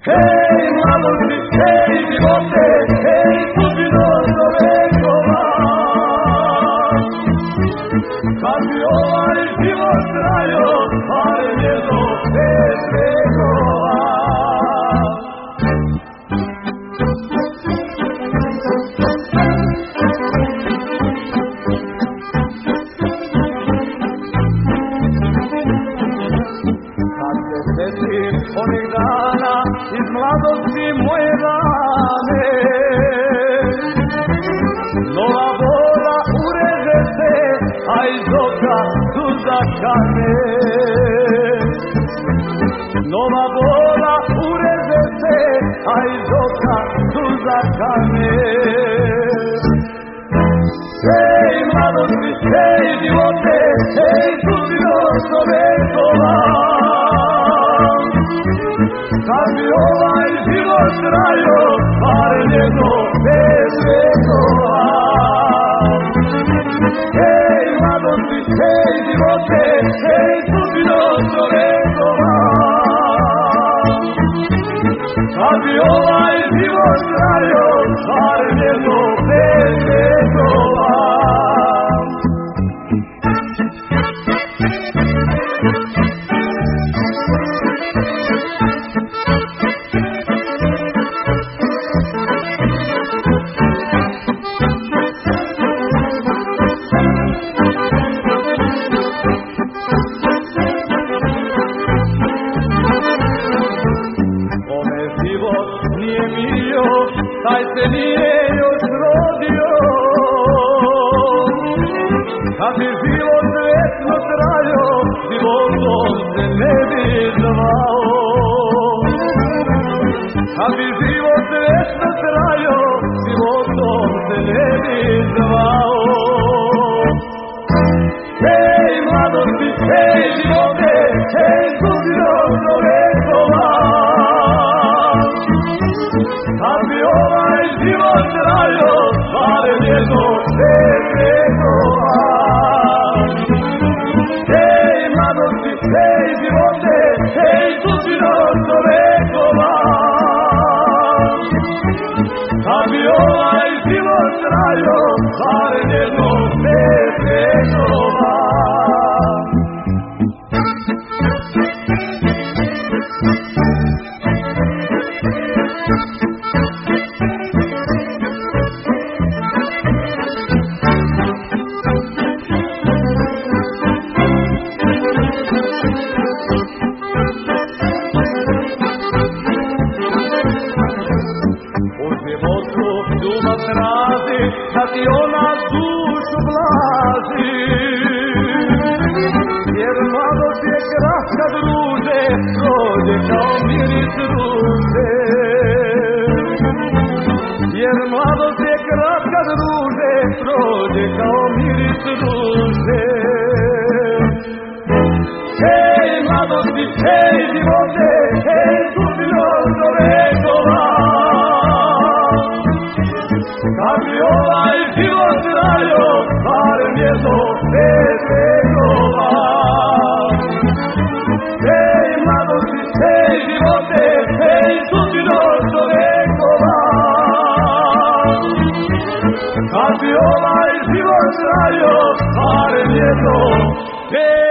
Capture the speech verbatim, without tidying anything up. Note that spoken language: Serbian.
Hej, mladosti, hej, živote, hej, sudbino do vekova. Kad bi ovaj život trajao, barem jedno pet vekova. Kad se setim onih dana iz mladosti moje rane, nova voda ureže se, a iz oka suza kane. Nova voda ureže se, a iz oka suza kane. Hej, mladosti, hej, živote, hej, sudbino do vekova. Kad bi ovaj život trajao, barem jedno pet vekova. Hej, mladosti, hej, živote, hej, sudbino do vekova. Kad bi ovaj život trajao, barem jedno pet vekova. Nije mio, taj se nije još rodio. Kad bi život vječno trajao, životom se ne bi zvao. Kad bi život vječno trajao, životom se ne bi zvao. Hej, mladosti, hej, živote, hej, sudbino do vekova. Kad bi ovaj život trajao, barem jedno pet vekova. Hej, mladosti, hej, živote, hej, sudbino do vekova. Kad bi ovaj život trajao, barem jedno pet vekova. Ljubav traži, da ti ona dušu blaži. Jer mladost je kratka, druže, prođe kao miris ruže. Jer mladost je kratka, druže, prođe kao miris ruže. Hej, mladosti, hej, živote, hej, sudbino do vekova. Kad bi ovaj život trajao, barem jedno pet vekova. Hej, mladosti, hej, živote, hej, sudbino do vekova. Kad bi ovaj život trajao, barem jedno pet vekova.